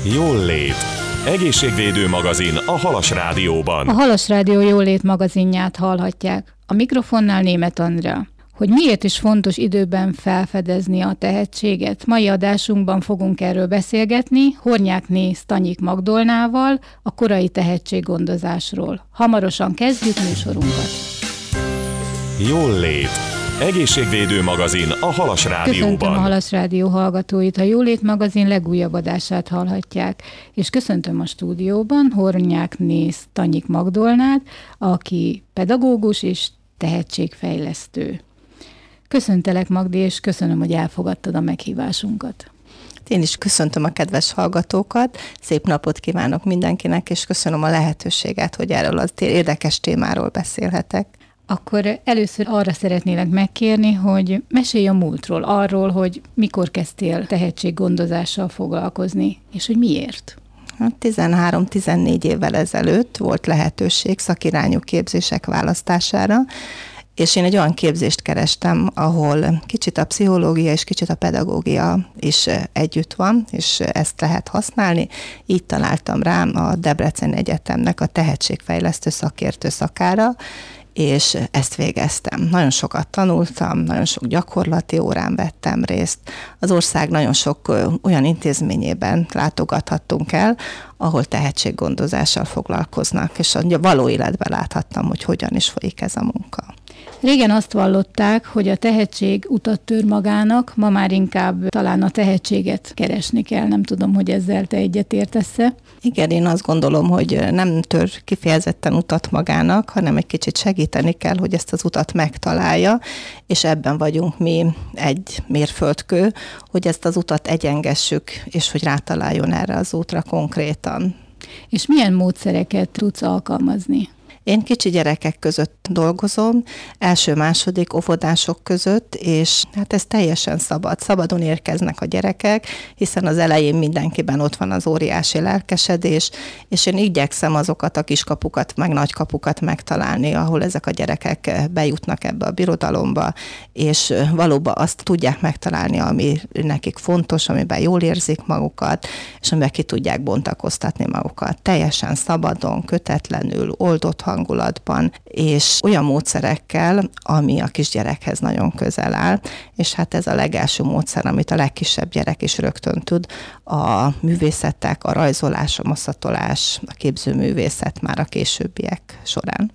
Jól lét. Egészségvédő magazin a Halas Rádióban. A Halas Rádió Jólét magazinját hallhatják. A mikrofonnál Németh Andrea. Hogy miért is fontos időben felfedezni a tehetséget? Mai adásunkban fogunk erről beszélgetni Hornyákné Stanyik Magdolnával, a korai tehetséggondozásról. Hamarosan kezdjük műsorunkat. Jól lét. Egészségvédő magazin a Halas Rádióban. Köszöntöm a Halas Rádió hallgatóit, a Jólét magazin legújabb adását hallhatják, és köszöntöm a stúdióban Hornyákné Stanyik Magdolnát, aki pedagógus és tehetségfejlesztő. Köszöntelek, Magdi, és köszönöm, hogy elfogadtad a meghívásunkat. Én is köszöntöm a kedves hallgatókat, szép napot kívánok mindenkinek, és köszönöm a lehetőséget, hogy erről az érdekes témáról beszélhetek. Akkor először arra szeretnélek megkérni, hogy mesélj a múltról, arról, hogy mikor kezdtél tehetséggondozással foglalkozni, és hogy miért? 13-14 évvel ezelőtt volt lehetőség szakirányú képzések választására, és én egy olyan képzést kerestem, ahol kicsit a pszichológia és kicsit a pedagógia is együtt van, és ezt lehet használni. Így találtam rá a Debreceni Egyetemnek a tehetségfejlesztő szakértő szakára, és ezt végeztem. Nagyon sokat tanultam, nagyon sok gyakorlati órán vettem részt. Az ország nagyon sok olyan intézményében látogathattunk el, ahol tehetséggondozással foglalkoznak, és a való életben láthattam, hogy hogyan is folyik ez a munka. Régen azt vallották, hogy a tehetség utat tör magának, ma már inkább talán a tehetséget keresni kell. Nem tudom, hogy ezzel te egyetértesz-e? Igen, én azt gondolom, hogy nem tör kifejezetten utat magának, hanem egy kicsit segíteni kell, hogy ezt az utat megtalálja, és ebben vagyunk mi egy mérföldkő, hogy ezt az utat egyengessük, és hogy rátaláljon erre az útra konkrétan. És milyen módszereket tudsz alkalmazni? Én kicsi gyerekek között dolgozom, első-második óvodások között, és hát ez teljesen szabad. Szabadon érkeznek a gyerekek, hiszen az elején mindenkiben ott van az óriási lelkesedés, és én igyekszem azokat a kiskapukat, meg nagykapukat megtalálni, ahol ezek a gyerekek bejutnak ebbe a birodalomba, és valóban azt tudják megtalálni, ami nekik fontos, amiben jól érzik magukat, és amiben ki tudják bontakoztatni magukat. Teljesen szabadon, kötetlenül, oldott hangulatban, és olyan módszerekkel, ami a kisgyerekhez nagyon közel áll, és hát ez a legelső módszer, amit a legkisebb gyerek is rögtön tud, a művészetek, a rajzolás, a maszatolás, a képzőművészet már a későbbiek során.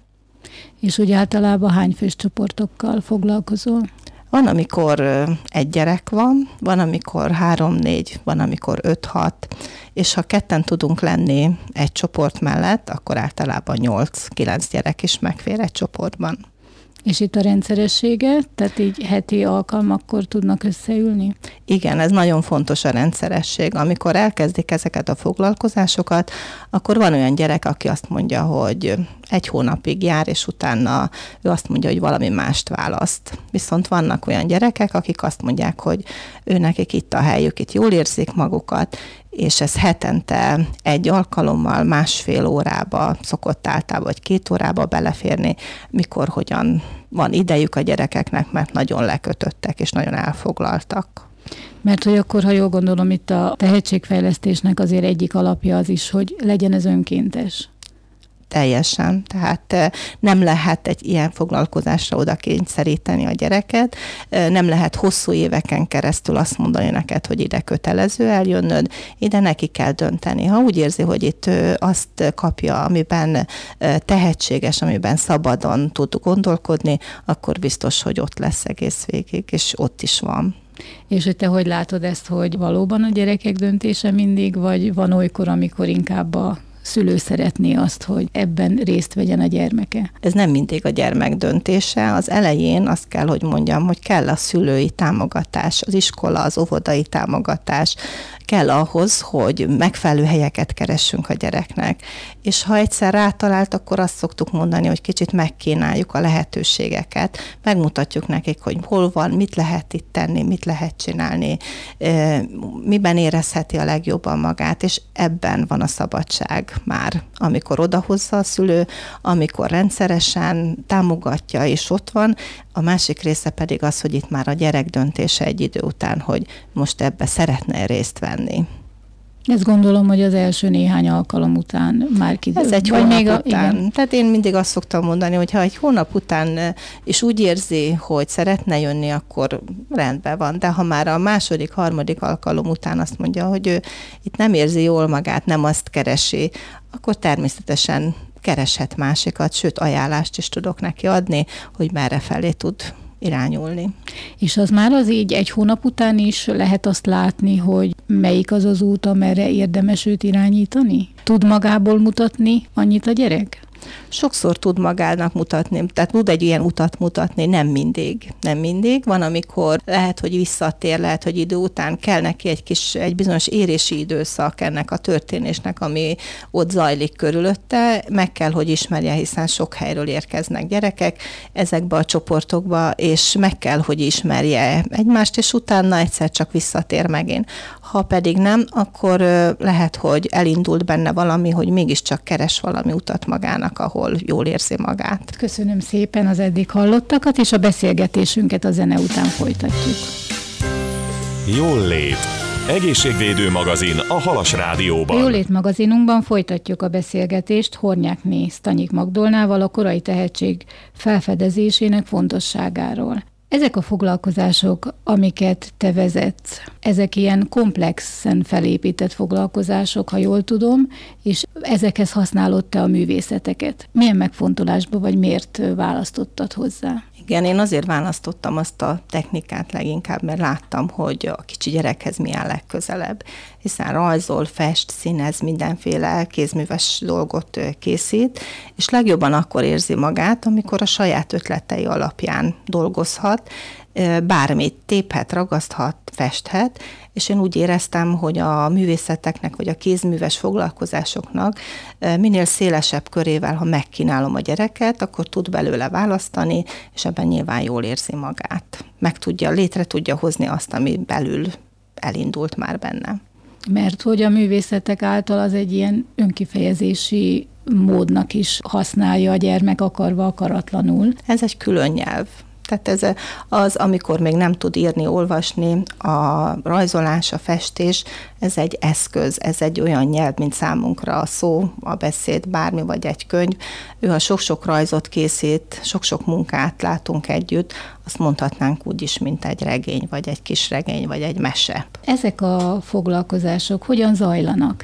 És úgy általában hány fős csoportokkal foglalkozol? Van, amikor egy gyerek van amikor 3-4, van, amikor 5-6, és ha ketten tudunk lenni egy csoport mellett, akkor általában 8-9 gyerek is megfér egy csoportban. És itt a rendszeressége, tehát így heti alkalmakkor tudnak összeülni? Igen, ez nagyon fontos a rendszeresség. Amikor elkezdik ezeket a foglalkozásokat, akkor van olyan gyerek, aki azt mondja, hogy 1 hónapig jár, és utána ő azt mondja, hogy valami mást választ. Viszont vannak olyan gyerekek, akik azt mondják, hogy nekik itt a helyük, itt jól érzik magukat, és ez hetente 1 alkalommal, 1,5 órába szokott általában, vagy 2 órába beleférni, mikor hogyan van idejük a gyerekeknek, mert nagyon lekötöttek, és nagyon elfoglaltak. Mert hogy akkor, ha jól gondolom, itt a tehetségfejlesztésnek azért egyik alapja az is, hogy legyen ez önkéntes. Teljesen, tehát nem lehet egy ilyen foglalkozásra oda kényszeríteni a gyereket, nem lehet hosszú éveken keresztül azt mondani neked, hogy ide kötelező eljönnöd, ide neki kell dönteni. Ha úgy érzi, hogy itt azt kapja, amiben tehetséges, amiben szabadon tud gondolkodni, akkor biztos, hogy ott lesz egész végig, és ott is van. És hogy te hogy látod ezt, hogy valóban a gyerekek döntése mindig, vagy van olykor, amikor inkább a szülő szeretné azt, hogy ebben részt vegyen a gyermeke? Ez nem mindig a gyermek döntése. Az elején azt kell, hogy mondjam, hogy kell a szülői támogatás, az iskola, az óvodai támogatás, kell ahhoz, hogy megfelelő helyeket keressünk a gyereknek. És ha egyszer rátalált, akkor azt szoktuk mondani, hogy kicsit megkínáljuk a lehetőségeket, megmutatjuk nekik, hogy hol van, mit lehet itt tenni, mit lehet csinálni, miben érezheti a legjobban magát, és ebben van a szabadság már, amikor odahozza a szülő, amikor rendszeresen támogatja, és ott van. A másik része pedig az, hogy itt már a gyerek döntése egy idő után, hogy most ebbe szeretne részt venni. Ezt gondolom, hogy az első néhány alkalom után már kiderül. Ez egy hónap után. Igen. Tehát én mindig azt szoktam mondani, hogy ha egy hónap után is úgy érzi, hogy szeretne jönni, akkor rendben van. De ha már a második, harmadik alkalom után azt mondja, hogy ő itt nem érzi jól magát, nem azt keresi, akkor természetesen kereshet másikat, sőt ajánlást is tudok neki adni, hogy merre felé tud irányulni. És az már az így egy hónap után is lehet azt látni, hogy melyik az az út, amerre érdemes őt irányítani? Tud magából mutatni annyit a gyerek? Sokszor tud magának mutatni, tehát tud egy ilyen utat mutatni, nem mindig. Nem mindig. Van, amikor lehet, hogy visszatér, lehet, hogy idő után kell neki egy bizonyos érési időszak ennek a történésnek, ami ott zajlik körülötte. Meg kell, hogy ismerje, hiszen sok helyről érkeznek gyerekek ezekbe a csoportokba, és meg kell, hogy ismerje egymást, és utána egyszer csak visszatér megint. Ha pedig nem, akkor lehet, hogy elindult benne valami, hogy mégiscsak keres valami utat magának, ahol jól érzi magát. Köszönöm szépen az eddig hallottakat, és a beszélgetésünket a zene után folytatjuk. Jól lét. Egészségvédő magazin a Halas Rádióban. A Jólét magazinunkban folytatjuk a beszélgetést Hornyákné Sztanyik Magdolnával a korai tehetség felfedezésének fontosságáról. Ezek a foglalkozások, amiket te vezetsz, ezek ilyen komplexen felépített foglalkozások, ha jól tudom, és ezekhez használod te a művészeteket. Milyen megfontolásba vagy miért választottad hozzá? Igen, én azért választottam azt a technikát leginkább, mert láttam, hogy a kicsi gyerekhez mi áll legközelebb, hiszen rajzol, fest, színez, mindenféle kézműves dolgot készít, és legjobban akkor érzi magát, amikor a saját ötletei alapján dolgozhat, bármit téphet, ragaszthat, festhet, és én úgy éreztem, hogy a művészeteknek, vagy a kézműves foglalkozásoknak minél szélesebb körével, ha megkínálom a gyereket, akkor tud belőle választani, és ebben nyilván jól érzi magát. Létre tudja hozni azt, ami belül elindult már benne. Mert hogy a művészetek által az egy ilyen önkifejezési módnak is használja a gyermek akarva, akaratlanul. Ez egy külön nyelv. Tehát ez az, amikor még nem tud írni, olvasni, a rajzolás, a festés, ez egy eszköz, ez egy olyan nyelv, mint számunkra a szó, a beszéd, bármi vagy egy könyv. Ő, ha sok-sok rajzot készít, sok-sok munkát látunk együtt, azt mondhatnánk úgy is, mint egy regény, vagy egy kis regény, vagy egy mese. Ezek a foglalkozások hogyan zajlanak?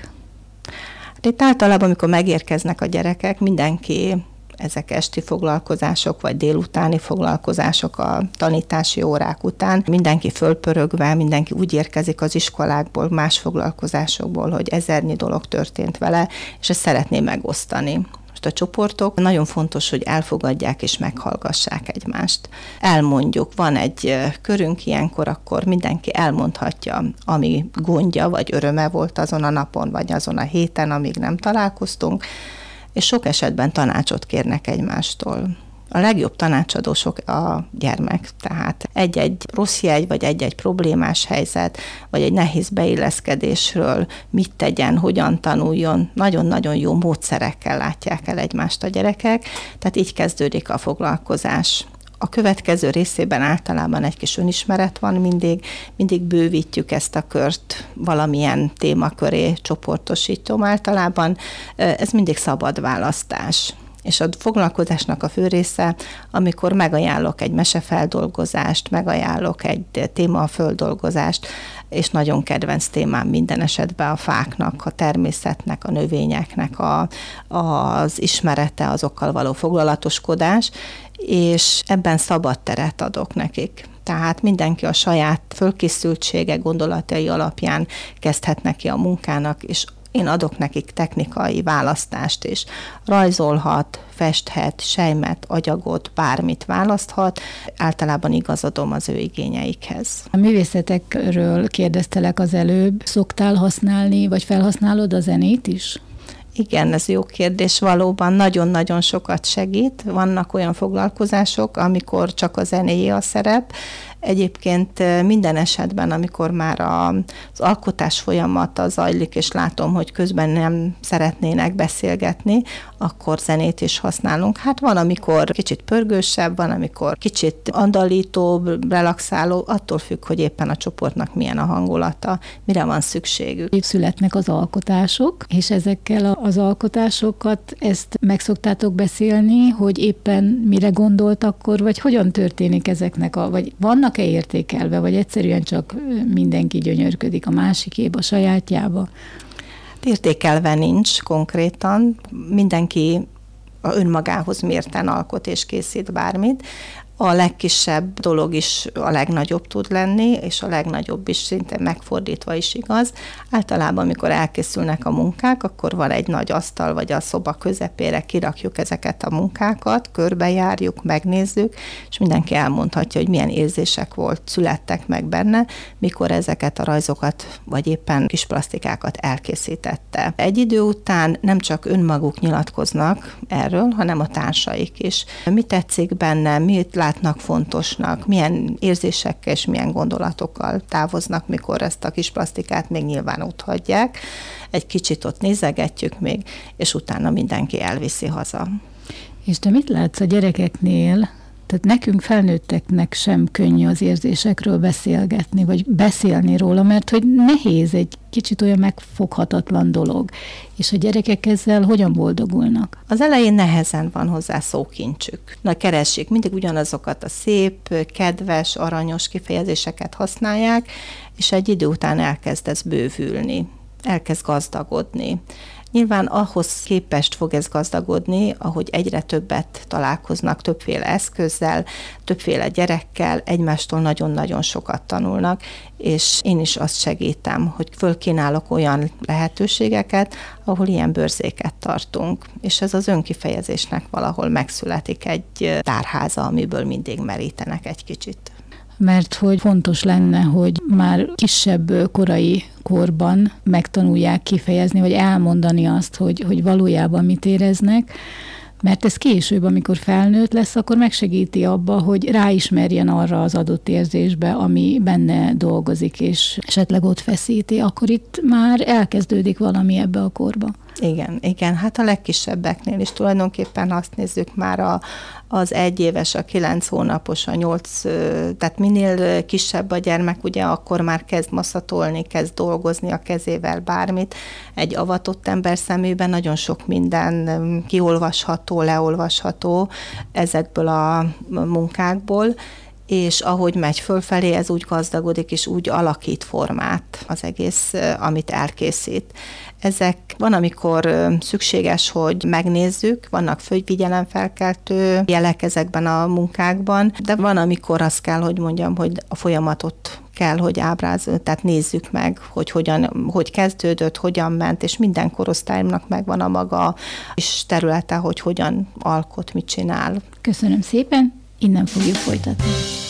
Itt általában, amikor megérkeznek a gyerekek, mindenki ezek esti foglalkozások, vagy délutáni foglalkozások a tanítási órák után. Mindenki fölpörögve, mindenki úgy érkezik az iskolákból, más foglalkozásokból, hogy ezernyi dolog történt vele, és ezt szeretné megosztani. Most a csoportok nagyon fontos, hogy elfogadják és meghallgassák egymást. Elmondjuk, van egy körünk ilyenkor, akkor mindenki elmondhatja, ami gondja vagy öröme volt azon a napon, vagy azon a héten, amíg nem találkoztunk, és sok esetben tanácsot kérnek egymástól. A legjobb tanácsadó sok a gyermek, tehát egy-egy rossz jegy, vagy egy-egy problémás helyzet, vagy egy nehéz beilleszkedésről mit tegyen, hogyan tanuljon, nagyon-nagyon jó módszerekkel látják el egymást a gyerekek, tehát így kezdődik a foglalkozás. A következő részében általában egy kis önismeret van mindig bővítjük ezt a kört, valamilyen témaköré csoportosítom általában. Ez mindig szabad választás. És a foglalkozásnak a fő része, amikor megajánlok egy mesefeldolgozást, megajánlok egy témaföldolgozást, és nagyon kedvenc témám minden esetben a fáknak, a természetnek, a növényeknek az ismerete, azokkal való foglalatoskodás, és ebben szabad teret adok nekik. Tehát mindenki a saját fölkészültsége, gondolatai alapján kezdhet neki a munkának, és én adok nekik technikai választást is. Rajzolhat, festhet, sejmet, agyagot, bármit választhat. Általában igazodom az ő igényeikhez. A művészetekről kérdeztelek az előbb. Szoktál használni, vagy felhasználod a zenét is? Igen, ez jó kérdés. Valóban nagyon-nagyon sokat segít. Vannak olyan foglalkozások, amikor csak a zenéjé a szerep. Egyébként minden esetben, amikor már az alkotás folyamata zajlik, és látom, hogy közben nem szeretnének beszélgetni, akkor zenét is használunk. Hát van, amikor kicsit pörgősebb, van, amikor kicsit andalítóbb, relaxáló, attól függ, hogy éppen a csoportnak milyen a hangulata, mire van szükségük. Születnek az alkotások, és ezekkel az alkotásokat ezt meg szoktátok beszélni, hogy éppen mire gondolt akkor, vagy hogyan történik ezeknek, vagy vannak-e értékelve, vagy egyszerűen csak mindenki gyönyörködik a másikéba, a sajátjába? Értékelve nincs konkrétan, mindenki a önmagához mérten alkot és készít bármit. A legkisebb dolog is a legnagyobb tud lenni, és a legnagyobb is szinte megfordítva is igaz. Általában, amikor elkészülnek a munkák, akkor van egy nagy asztal, vagy a szoba közepére kirakjuk ezeket a munkákat, körbejárjuk, megnézzük, és mindenki elmondhatja, hogy milyen érzések születtek meg benne, mikor ezeket a rajzokat, vagy éppen kis plastikákat elkészítette. Egy idő után nem csak önmaguk nyilatkoznak erről, hanem a társaik is. Mi tetszik benne, mit látnak fontosnak, milyen érzésekkel és milyen gondolatokkal távoznak, mikor ezt a kis plastikát még nyilván ott hagyják. Egy kicsit ott nézegetjük még, és utána mindenki elviszi haza. És te mit látsz a gyerekeknél? Tehát nekünk felnőtteknek sem könnyű az érzésekről beszélgetni, vagy beszélni róla, mert hogy nehéz, egy kicsit olyan megfoghatatlan dolog. És a gyerekek ezzel hogyan boldogulnak? Az elején nehezen van hozzá szókincsük. Keressék, mindig ugyanazokat a szép, kedves, aranyos kifejezéseket használják, és egy idő után elkezd ez bővülni, elkezd gazdagodni. Nyilván ahhoz képest fog ez gazdagodni, ahogy egyre többet találkoznak, többféle eszközzel, többféle gyerekkel, egymástól nagyon-nagyon sokat tanulnak, és én is azt segítem, hogy fölkínálok olyan lehetőségeket, ahol ilyen bőrzéket tartunk, és ez az önkifejezésnek valahol megszületik egy tárháza, amiből mindig merítenek egy kicsit. Mert hogy fontos lenne, hogy már kisebb korai korban megtanulják kifejezni, vagy elmondani azt, hogy valójában mit éreznek, mert ez később, amikor felnőtt lesz, akkor megsegíti abba, hogy ráismerjen arra az adott érzésbe, ami benne dolgozik, és esetleg ott feszíti, akkor itt már elkezdődik valami ebbe a korba. Igen, hát a legkisebbeknél is tulajdonképpen azt nézzük már az 1 éves, a 9 hónapos, a 8, tehát minél kisebb a gyermek, ugye akkor már kezd maszatolni, kezd dolgozni a kezével bármit. Egy avatott ember szemében nagyon sok minden kiolvasható, leolvasható ezekből a munkákból, és ahogy megy fölfelé, ez úgy gazdagodik, és úgy alakít formát az egész, amit elkészít. Ezek van, amikor szükséges, hogy megnézzük, vannak figyelemfelkeltő jelek ezekben a munkákban, de van, amikor azt kell, hogy mondjam, hogy a folyamatot kell, hogy ábrázoljuk, tehát nézzük meg, hogy kezdődött, hogyan ment, és minden korosztálynak megvan a maga is területe, hogy hogyan alkot, mit csinál. Köszönöm szépen, innen fogjuk folytatni.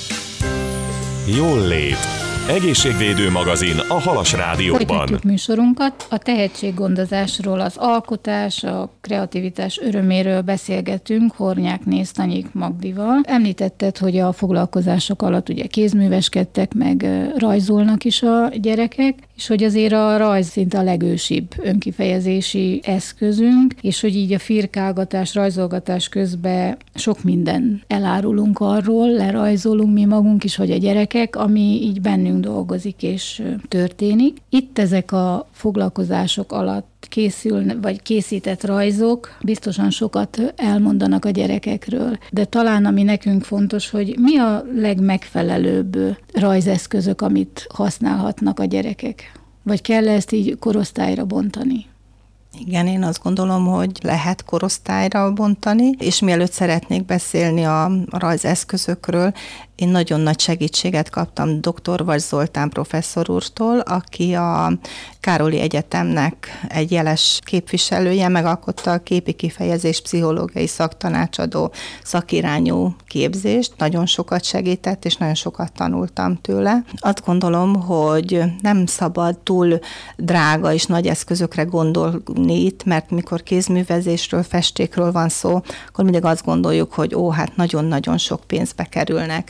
Jól lét. Egészségvédő magazin a Halas Rádióban. Folytatjuk műsorunkat. A tehetséggondozásról, az alkotás, a kreativitás öröméről beszélgetünk Hornyák Tanyik Magdival. Említetted, hogy a foglalkozások alatt ugye kézműveskedtek, meg rajzolnak is a gyerekek, és hogy azért a rajz szinte a legősibb önkifejezési eszközünk, és hogy így a firkálgatás, rajzolgatás közben sok minden elárulunk arról, lerajzolunk mi magunk is, hogy a gyerekek, ami így bennünk dolgozik és történik. Itt ezek a foglalkozások alatt vagy készített rajzok biztosan sokat elmondanak a gyerekekről. De talán ami nekünk fontos, hogy mi a legmegfelelőbb rajzeszközök, amit használhatnak a gyerekek? Vagy kell ezt így korosztályra bontani? Igen, én azt gondolom, hogy lehet korosztályra bontani, és mielőtt szeretnék beszélni a rajzeszközökről, én nagyon nagy segítséget kaptam dr. Vas Zoltán professzor úrtól, aki a Károli Egyetemnek egy jeles képviselője, megalkotta a képi kifejezés pszichológiai szaktanácsadó szakirányú képzést, nagyon sokat segített, és nagyon sokat tanultam tőle. Azt gondolom, hogy nem szabad túl drága és nagy eszközökre gondolni itt, mert mikor kézművezésről, festékről van szó, akkor mindig azt gondoljuk, hogy hát nagyon-nagyon sok pénzbe kerülnek.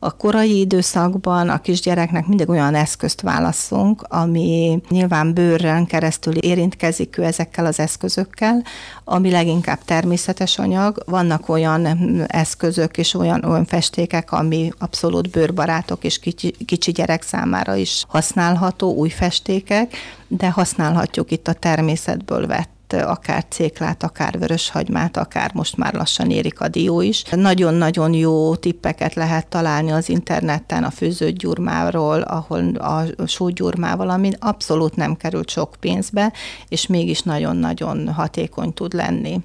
A korai időszakban a kisgyereknek mindig olyan eszközt válasszunk, ami nyilván bőrön keresztül érintkezik ő ezekkel az eszközökkel, ami leginkább természetes anyag. Vannak olyan eszközök és olyan festékek, ami abszolút bőrbarátok és kicsi gyerek számára is használható, új festékek, de használhatjuk itt a természetből vett akár céklát, akár vöröshagymát, akár most már lassan érik a dió is. Nagyon-nagyon jó tippeket lehet találni az interneten a főzött gyurmáról, ahol a sógyurmával, ami abszolút nem került sok pénzbe, és mégis nagyon-nagyon hatékony tud lenni.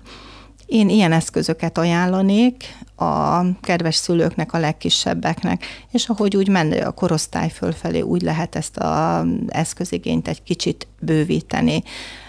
Én ilyen eszközöket ajánlanék a kedves szülőknek, a legkisebbeknek, és ahogy úgy menő a korosztály fölfelé, úgy lehet ezt az eszközigényt egy kicsit bővíteni.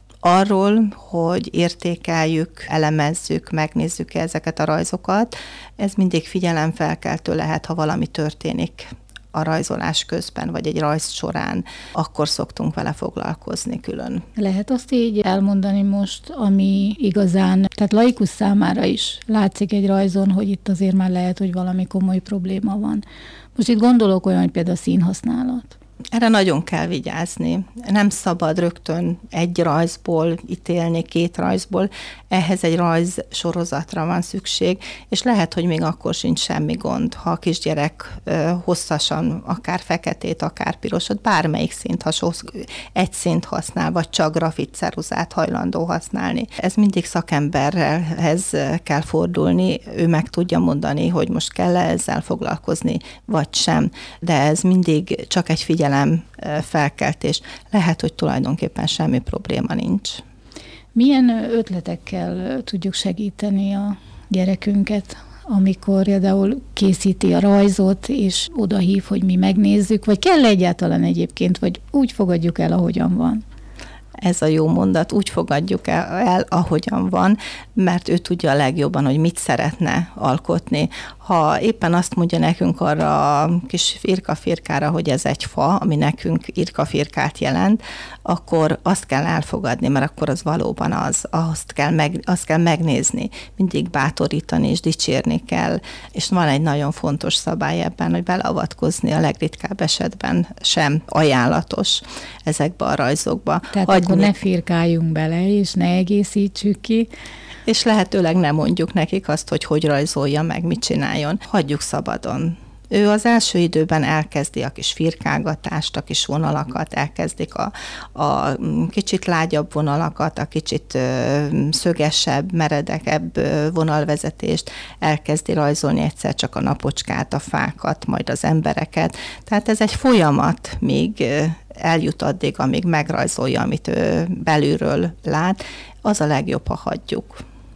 Arról, hogy értékeljük, elemezzük, megnézzük ezeket a rajzokat, ez mindig figyelemfelkeltő lehet, ha valami történik a rajzolás közben, vagy egy rajz során, akkor szoktunk vele foglalkozni külön. Lehet azt így elmondani most, ami igazán, tehát laikus számára is látszik egy rajzon, hogy itt azért már lehet, hogy valami komoly probléma van. Most itt gondolok olyan, hogy például a színhasználat. Erre nagyon kell vigyázni. Nem szabad rögtön egy rajzból ítélni, 2 rajzból. Ehhez egy rajz sorozatra van szükség, és lehet, hogy még akkor sincs semmi gond, ha a kisgyerek hosszasan, akár feketét, akár pirosat, bármelyik szint, ha egy szint használ, vagy csak grafitceruzát hajlandó használni. Ez mindig szakemberhez kell fordulni, ő meg tudja mondani, hogy most kell-e ezzel foglalkozni, vagy sem. De ez mindig csak egy felkeltés. Lehet, hogy tulajdonképpen semmi probléma nincs. Milyen ötletekkel tudjuk segíteni a gyerekünket, amikor például készíti a rajzot, és odahív, hogy mi megnézzük, vagy kell egyáltalán egyébként, vagy úgy fogadjuk el, ahogyan van? Ez a jó mondat, úgy fogadjuk el, ahogyan van, mert ő tudja a legjobban, hogy mit szeretne alkotni. Ha éppen azt mondja nekünk arra a kis firkafirkára, hogy ez egy fa, ami nekünk irkafirkát jelent, akkor azt kell elfogadni, mert akkor az valóban az, azt kell megnézni, mindig bátorítani és dicsérni kell. És van egy nagyon fontos szabály ebben, hogy beleavatkozni a legritkább esetben sem ajánlatos ezekbe a rajzokba. Tehát akkor ne firkáljunk bele, és ne egészítsük ki. És lehetőleg nem mondjuk nekik azt, hogy rajzolja meg, mit csináljon. Hagyjuk szabadon. Ő az első időben elkezdi a kis firkálgatást, a kis vonalakat, elkezdik a kicsit lágyabb vonalakat, a kicsit szögesebb, meredekebb vonalvezetést, elkezdi rajzolni egyszer csak a napocskát, a fákat, majd az embereket. Tehát ez egy folyamat, míg eljut addig, amíg megrajzolja, amit ő belülről lát, az a legjobb, ha hagyjuk.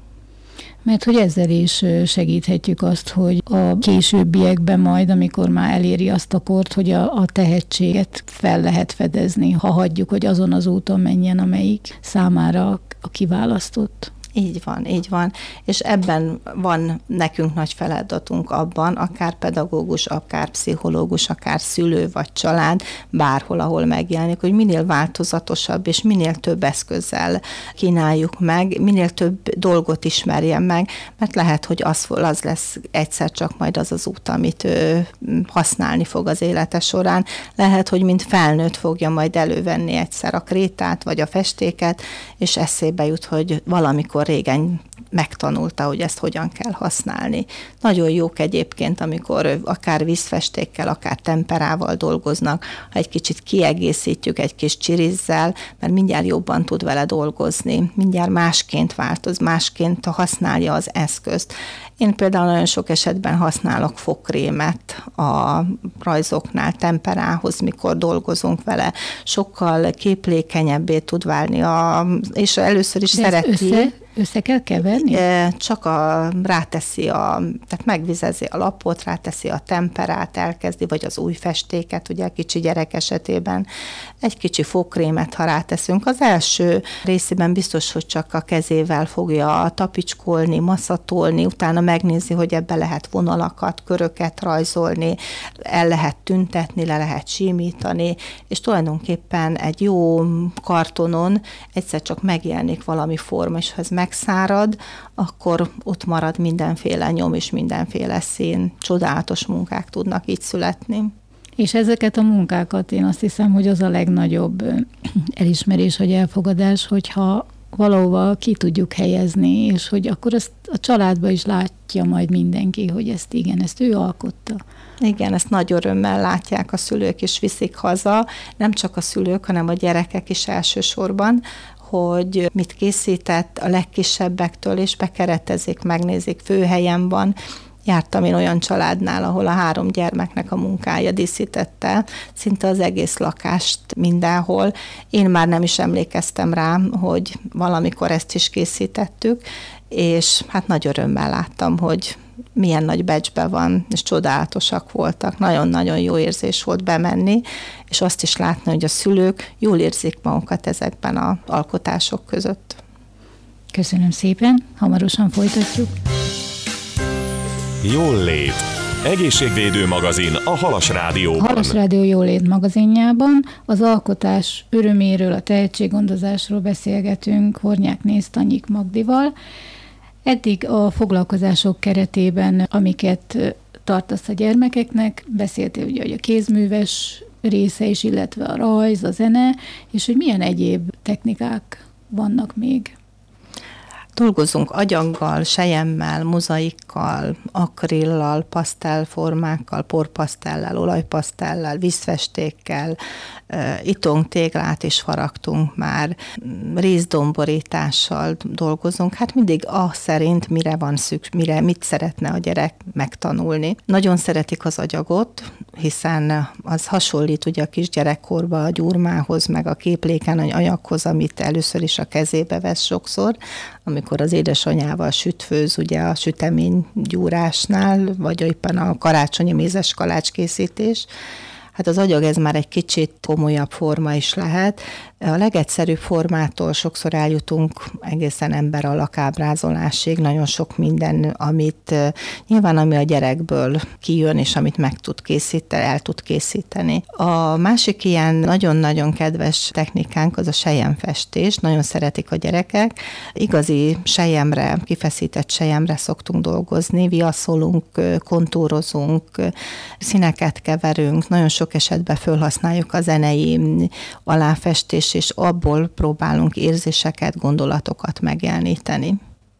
Mert hogy ezzel is segíthetjük azt, hogy a későbbiekben majd, amikor már eléri azt a kort, hogy a tehetséget fel lehet fedezni, ha hagyjuk, hogy azon az úton menjen, amelyik számára a kiválasztott. Így van. És ebben van nekünk nagy feladatunk abban, akár pedagógus, akár pszichológus, akár szülő vagy család, bárhol, ahol megjelenik, hogy minél változatosabb és minél több eszközzel kínáljuk meg, minél több dolgot ismerjen meg, mert lehet, hogy az lesz egyszer csak majd az az út, amit ő használni fog az élete során. Lehet, hogy mint felnőtt fogja majd elővenni egyszer a krétát vagy a festéket, és eszébe jut, hogy valamikor régen megtanulta, hogy ezt hogyan kell használni. Nagyon jók egyébként, amikor akár vízfestékkel, akár temperával dolgoznak, ha egy kicsit kiegészítjük egy kis csirizzel, mert mindjárt jobban tud vele dolgozni, mindjárt másként változ, másként használja az eszközt. Én például nagyon sok esetben használok fogkrémet a rajzoknál temperához, mikor dolgozunk vele. Sokkal képlékenyebbé tud válni, és először is szereti. Össze kell keverni? Csak ráteszi tehát megvizezi a lapot, ráteszi a temperát, elkezdi, vagy az új festéket, ugye a kicsi gyerek esetében. Egy kicsi fogkrémet, ha ráteszünk. Az első részében biztos, hogy csak a kezével fogja tapicskolni, masszatolni, utána megnézi, hogy ebbe lehet vonalakat, köröket rajzolni, el lehet tüntetni, le lehet simítani, és tulajdonképpen egy jó kartonon egyszer csak megjelenik valami forma, és ha ez megszárad, akkor ott marad mindenféle nyom és mindenféle szín. Csodálatos munkák tudnak így születni. És ezeket a munkákat én azt hiszem, hogy az a legnagyobb elismerés vagy elfogadás, hogyha valahova ki tudjuk helyezni, és hogy akkor ezt a családban is látja majd mindenki, hogy ezt ő alkotta. Igen, ezt nagy örömmel látják a szülők, és viszik haza, nem csak a szülők, hanem a gyerekek is elsősorban, hogy mit készített a legkisebbektől, és bekeretezik, megnézik, főhelyen van. Jártam én olyan családnál, ahol a 3 gyermeknek a munkája díszítette szinte az egész lakást mindenhol. Én már nem is emlékeztem rá, hogy valamikor ezt is készítettük, és hát nagy örömmel láttam, hogy milyen nagy becsbe van, és csodálatosak voltak. Nagyon-nagyon jó érzés volt bemenni, és azt is látni, hogy a szülők jól érzik magukat ezekben az alkotások között. Köszönöm szépen, hamarosan folytatjuk. Jól lét. Egészségvédő magazin a Halas Rádióban. A Halas Rádió Jólét magazinjában az alkotás öröméről, a tehetséggondozásról beszélgetünk Hornyák Tanyik Magdival. Eddig a foglalkozások keretében, amiket tartasz a gyermekeknek, beszéltél ugye, hogy a kézműves része is, illetve a rajz, a zene, és hogy milyen egyéb technikák vannak még. Dolgozunk agyaggal, selyemmel, mozaikkal, akrillal, pasztelformákkal, porpasztellel, olajpasztellel, vízfestékkel, itongtéglát is faragtunk már, rézdomborítással dolgozunk. Hát mindig az szerint, mire van szükség, mit szeretne a gyerek megtanulni. Nagyon szeretik az agyagot, hiszen az hasonlít ugye a kisgyerekkorban a gyurmához, meg a képléken anyaghoz, amit először is a kezébe vesz sokszor, amikor az édesanyával sütfőz, ugye a süteménygyúrásnál, vagy éppen a karácsonyi mézes kalácskészítés. Hát az agyag ez már egy kicsit komolyabb forma is lehet. A legegyszerűbb formától sokszor eljutunk egészen ember alakábrázolásig, nagyon sok minden, amit nyilván ami a gyerekből kijön, és amit meg tud készíteni, el tud készíteni. A másik ilyen nagyon-nagyon kedves technikánk az a selyemfestés, nagyon szeretik a gyerekek. Igazi selyemre, kifeszített selyemre szoktunk dolgozni, viaszolunk, kontúrozunk, színeket keverünk, nagyon sok esetben felhasználjuk a zenei aláfestés, és abból próbálunk érzéseket, gondolatokat megjeleníteni.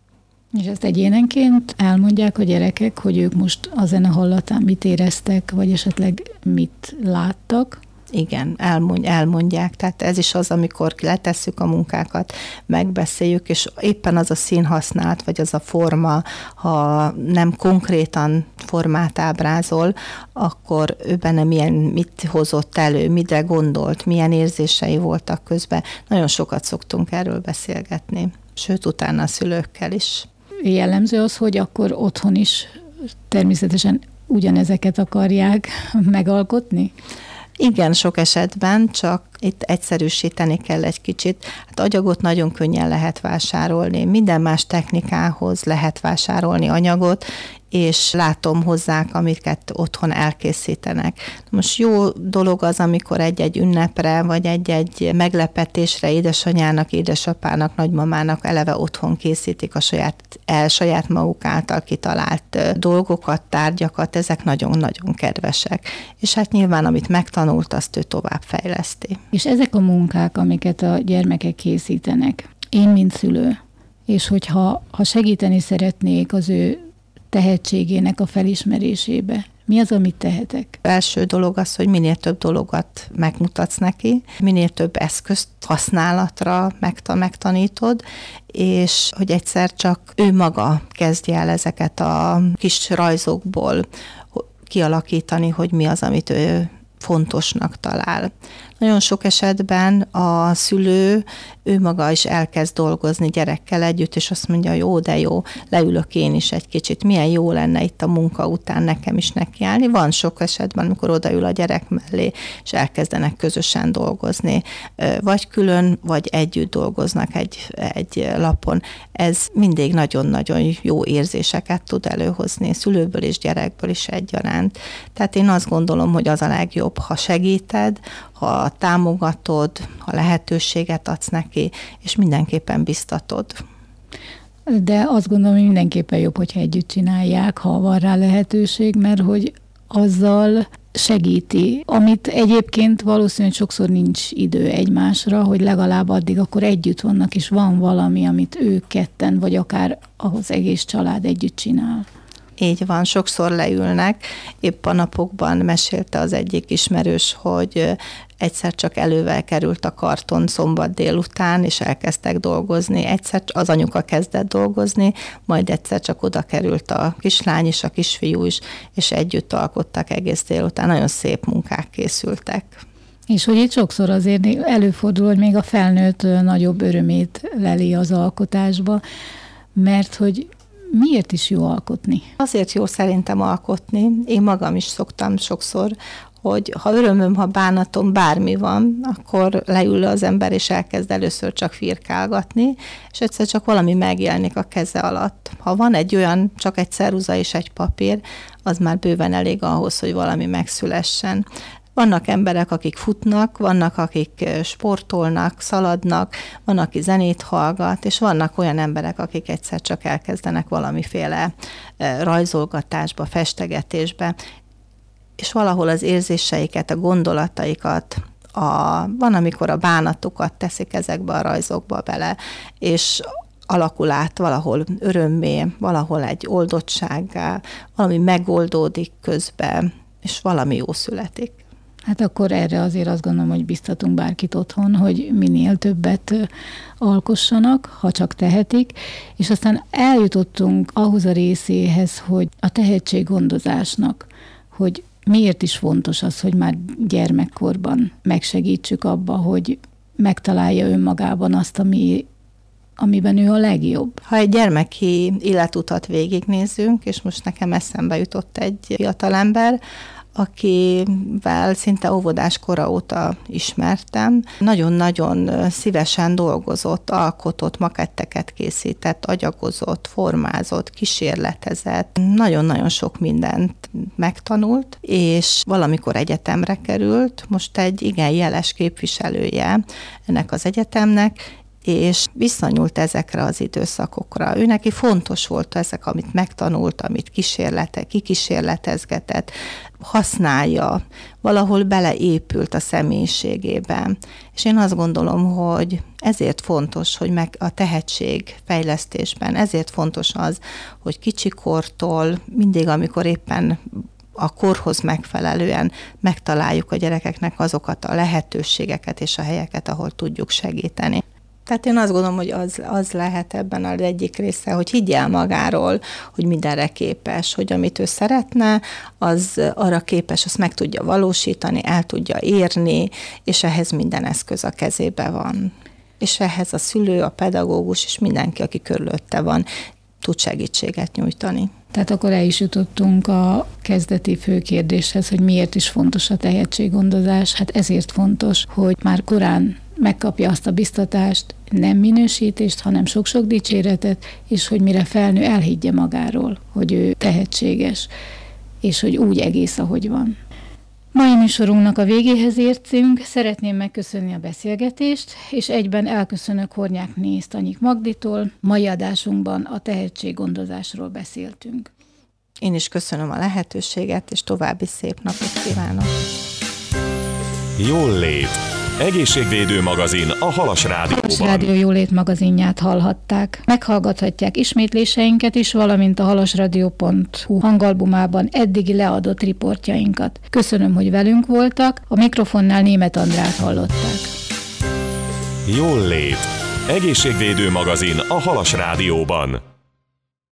És ezt egyénenként elmondják a gyerekek, hogy ők most a zene hallatán mit éreztek, vagy esetleg mit láttak? Igen, elmondják. Tehát ez is az, amikor letesszük a munkákat, megbeszéljük, és éppen az a színhasználat, vagy az a forma, ha nem konkrétan formát ábrázol, akkor ő benne mit hozott elő, mire gondolt, milyen érzései voltak közben. Nagyon sokat szoktunk erről beszélgetni, sőt, utána a szülőkkel is. Jellemző az, hogy akkor otthon is természetesen ugyanezeket akarják megalkotni? Igen, sok esetben, csak itt egyszerűsíteni kell egy kicsit. Hát agyagot nagyon könnyen lehet vásárolni, minden más technikához lehet vásárolni anyagot, és látom hozzák, amiket otthon elkészítenek. Most jó dolog az, amikor egy-egy ünnepre, vagy egy-egy meglepetésre édesanyának, édesapának, nagymamának eleve otthon készítik a saját maguk által kitalált dolgokat, tárgyakat, ezek nagyon-nagyon kedvesek. És hát nyilván, amit megtanult, azt ő tovább fejleszti. És ezek a munkák, amiket a gyermekek készítenek, én, mint szülő, és hogyha segíteni szeretnék az ő tehetségének a felismerésébe, mi az, amit tehetek? Első dolog az, hogy minél több dologat megmutatsz neki, minél több eszközt használatra megtanítod, és hogy egyszer csak ő maga kezdje el ezeket a kis rajzokból kialakítani, hogy mi az, amit ő fontosnak talál. Nagyon sok esetben a szülő, ő maga is elkezd dolgozni gyerekkel együtt, és azt mondja, jó, de jó, leülök én is egy kicsit, milyen jó lenne itt a munka után nekem is nekiállni. Van sok esetben, amikor odaül a gyerek mellé, és elkezdenek közösen dolgozni, vagy külön, vagy együtt dolgoznak egy lapon. Ez mindig nagyon-nagyon jó érzéseket tud előhozni, szülőből és gyerekből is egyaránt. Tehát én azt gondolom, hogy az a legjobb, ha segíted, ha támogatod, ha lehetőséget adsz neki, és mindenképpen biztatod. De azt gondolom, hogy mindenképpen jobb, hogyha együtt csinálják, ha van rá lehetőség, mert hogy azzal segíti, amit egyébként valószínűleg sokszor nincs idő egymásra, hogy legalább addig akkor együtt vannak, és van valami, amit ők ketten, vagy akár az egész család együtt csinál. Így van, sokszor leülnek. Épp a napokban mesélte az egyik ismerős, hogy egyszer csak elővel került a karton szombat délután, és elkezdtek dolgozni. Egyszer az anyuka kezdett dolgozni, majd egyszer csak oda került a kislány is, a kisfiú is, és együtt alkottak egész délután. Nagyon szép munkák készültek. És hogy itt sokszor azért előfordul, hogy még a felnőtt nagyobb örömét leli az alkotásba, mert hogy miért is jó alkotni? Azért jó szerintem alkotni. Én magam is szoktam sokszor, hogy ha örömöm, ha bánatom, bármi van, akkor leül az ember, és elkezd először csak firkálgatni, és egyszer csak valami megjelenik a keze alatt. Ha van egy olyan, csak egy ceruza és egy papír, az már bőven elég ahhoz, hogy valami megszülessen. Vannak emberek, akik futnak, vannak, akik sportolnak, szaladnak, van, aki zenét hallgat, és vannak olyan emberek, akik egyszer csak elkezdenek valamiféle rajzolgatásba, festegetésbe, és valahol az érzéseiket, a gondolataikat, van, amikor a bánatukat teszik ezekbe a rajzokba bele, és alakul át valahol örömmé, valahol egy oldottsággá, valami megoldódik közben, és valami jó születik. Hát akkor erre azért azt gondolom, hogy biztatunk bárkit otthon, hogy minél többet alkossanak, ha csak tehetik, és aztán eljutottunk ahhoz a részéhez, hogy a tehetséggondozásnak, hogy miért is fontos az, hogy már gyermekkorban megsegítsük abba, hogy megtalálja önmagában azt, amiben ő a legjobb. Ha egy gyermeki életutat végignézzünk, és most nekem eszembe jutott egy fiatalember, akivel szinte óvodás kora óta ismertem. Nagyon-nagyon szívesen dolgozott, alkotott, maketteket készített, agyagozott, formázott, kísérletezett. Nagyon-nagyon sok mindent megtanult, és valamikor egyetemre került, most egy igen jeles képviselője ennek az egyetemnek, és visszanyúlt ezekre az időszakokra. Ő neki fontos volt ezek, amit megtanult, amit kikísérletezgetett, használja, valahol beleépült a személyiségébe. És én azt gondolom, hogy ezért fontos, hogy a tehetségfejlesztésben, ezért fontos az, hogy kicsikortól mindig, amikor éppen a korhoz megfelelően megtaláljuk a gyerekeknek azokat a lehetőségeket és a helyeket, ahol tudjuk segíteni. Tehát én azt gondolom, hogy az lehet ebben az egyik része, hogy higgyel magáról, hogy mindenre képes, hogy amit ő szeretne, az arra képes, azt meg tudja valósítani, el tudja érni, és ehhez minden eszköz a kezébe van. És ehhez a szülő, a pedagógus és mindenki, aki körülötte van, tud segítséget nyújtani. Tehát akkor el is jutottunk a kezdeti fő kérdéshez, hogy miért is fontos a tehetséggondozás. Hát ezért fontos, hogy már korán megkapja azt a biztatást, nem minősítést, hanem sok-sok dicséretet, és hogy mire felnő, elhiggye magáról, hogy ő tehetséges, és hogy úgy egész, ahogy van. Mai műsorunknak a végéhez értünk, szeretném megköszönni a beszélgetést, és egyben elköszönök Hornyákné Sztanyik Magditól. Mai adásunkban a tehetséggondozásról beszéltünk. Én is köszönöm a lehetőséget, és további szép napot kívánok. Jól lét. Egészségvédő magazin a Halas Rádióban. Halas Rádió jólét magazinját hallhatták. Meghallgathatják ismétléseinket is, valamint a halasradio.hu hangalbumában eddigi leadott riportjainkat. Köszönöm, hogy velünk voltak, a mikrofonnál Németh Andrát hallották. Jól lét. Egészségvédő magazin a Halas Rádióban.